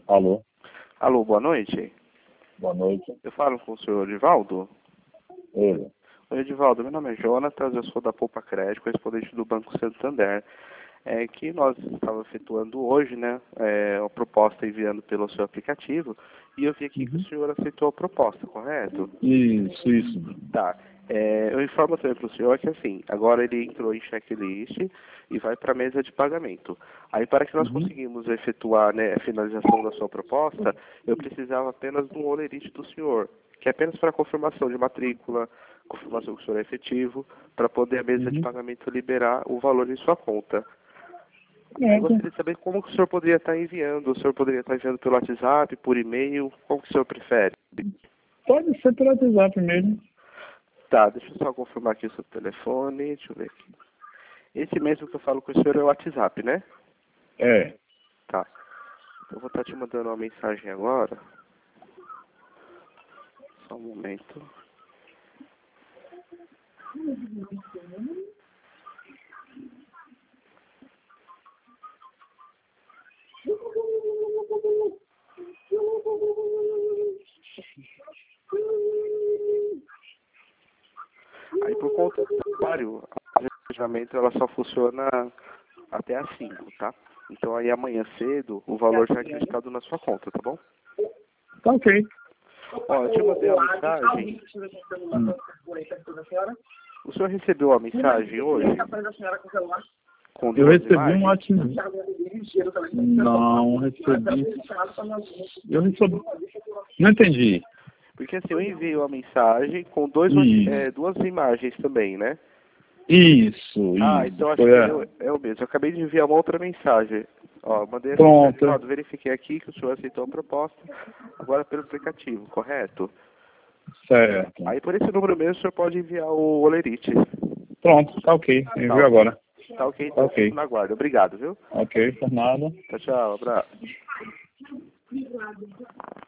Alô, Alô, boa noite. boa noite. Eu falo com o senhor Edivaldo. Ele. Oi, Edivaldo, meu nome é Jonatas, eu sou da Poupa Crédito, correspondente do Banco Santander. Que nós estávamos efetuando hoje, né, uma proposta enviando pelo seu aplicativo, e eu vi aqui que o senhor aceitou a proposta, correto? Isso. Tá. Eu informo também para o senhor que, assim, agora ele entrou em checklist e vai para a mesa de pagamento. Aí, para que nós conseguimos efetuar, né, a finalização da sua proposta, eu precisava apenas de um olerite do senhor, que é apenas para confirmação de matrícula, confirmação que o senhor é efetivo, para poder a mesa de pagamento liberar o valor em sua conta. Eu gostaria de saber como que o senhor poderia estar enviando. O senhor poderia estar enviando pelo WhatsApp, por e-mail, como que o senhor prefere? Pode ser pelo WhatsApp mesmo. Tá, deixa eu só confirmar aqui o seu telefone, deixa eu ver aqui. Esse mesmo que eu falo com o senhor é o WhatsApp, né? É. Tá. Eu vou estar te mandando uma mensagem agora. Só um momento. Aí por conta do horário, o registramento ela só funciona até às 5, tá? Então aí amanhã cedo o valor já é acreditado na sua conta, tá bom? Tá ok. Ó, eu te mandei uma mensagem. O senhor recebeu a mensagem hoje? Com Eu duas recebi imagens? um WhatsApp. Não, recebi. Eu recebi. Não entendi. Porque assim, eu enviei uma mensagem com duas imagens também, né? Isso. Então acho Foi que a... é o mesmo. Eu acabei de enviar uma outra mensagem. Ó, mandei essa Pronto. mensagem, verifiquei aqui que o senhor aceitou a proposta, agora pelo aplicativo, correto? Certo. Aí por esse número mesmo o senhor pode enviar o olerite. Pronto, tá ok. Envio agora. Tá ok, então Ok. fico na guarda. Obrigado, viu? Ok, por nada. Tchau, abraço.